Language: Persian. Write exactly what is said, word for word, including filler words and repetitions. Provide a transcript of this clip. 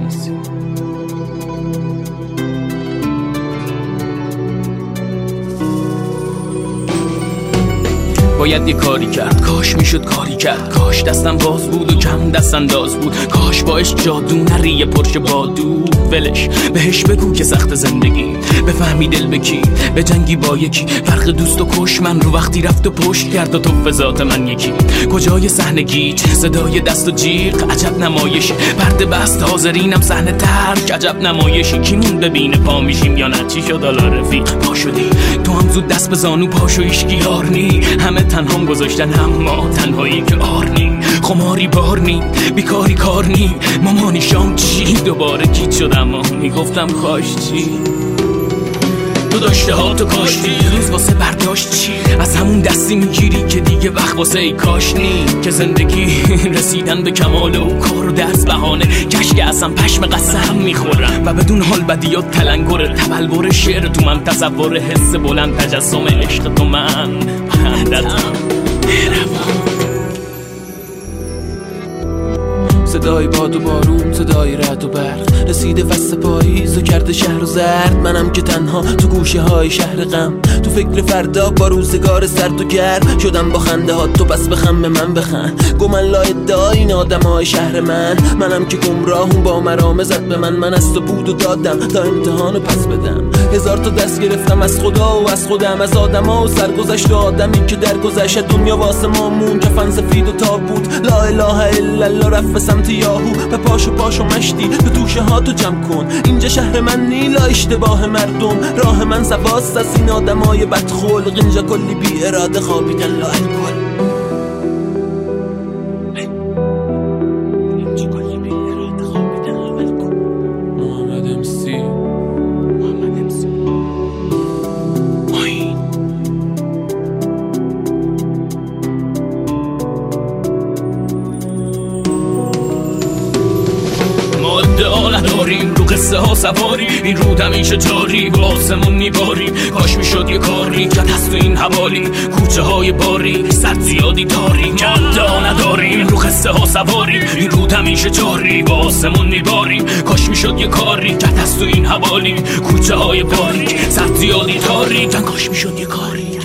نیستی. باید یه کاری کرد، کاش میشد کاری کرد، کاش دستم باز بود و کم دست انداز بود، کاش باش جادو نری پرش بادو. ولش بهش بگو که سخت زندگی، بفهمی دل بکی به جنگی با یکی، فرق دوست و کش من رو وقتی رفت و پشت کرد و تو فضات من یکی. کجای صحنه گیج، صدای دست و جیغ، عجب نمایشی، پرده بست حاضرینم صحنه ترک، عجب نمایشی. کیمون ببینه پا میشیم یا نه، چی شد حالا رفیق پا شدی تو هم زود دست به زانو پاشو ایشکی یارنی، همه تنهام گذاشتن اما تنهایی که آرنی، خماری بارنی بیکاری کارنی، مامانی شام چی دوباره گیت شد اما میگفتم کاش چی. تو داشته ها تو کاشتی روز واسه برداشت چی، از همون دستی میگیری که دیگه وقت واسه ای کاش نی، که زندگی رسیدن به کمال و کار و درس بهانه، کش که اصلا پشم قسم میخورم و بدون حال بدیات تلنگره، تبلور شعر تو من تصور حس بلند، تجسم عشق تو من بندتم صدای باد و بارون، صدای رعد و برق، رسیده فصل پاییز و کرده شهر و زرد. منم که تنها تو گوشه های شهر غم، تو فکر فردا با روزگار سرد و گرم، شدم با خنده ها تو بس بخم به من بخند، گمن لا ادعا این آدم های شهر من. منم که گمراهون با مرامه زد به من، من از تو بود و دادم تا امتحانو پس بدم. هزار تا دست گرفتم از خدا و از خودم، از آدم ها و سرگذشت و آدمی که در گذشت دنیا واسه ما مون، کفن سفید و تابوت، لا اله الا الله رفت به سمت یاهو، به پاشو پاشو مشتی به توشه ها تو جمع کن، اینجا شهر من نیلا اشتباه مردم، راه من سواست از این آدمای بدخلق، اینجا کلی بی اراده خوابیدن لا الکل. نداریم رو قصه ها سواری، این رود همیشه جاری با آسمون میباری، کاش میشد یه کاری که هست تو این حوالی، کوچه های باری سرد زیادی داری. مدعا نداریم رو قصه ها سواری، این رود همیشه جاری با آسمون میباریم، کاش میشد یه کاری که هست تو این حوالی، کوچه های باری سرد زیادی داری. کاش میشد یه کاری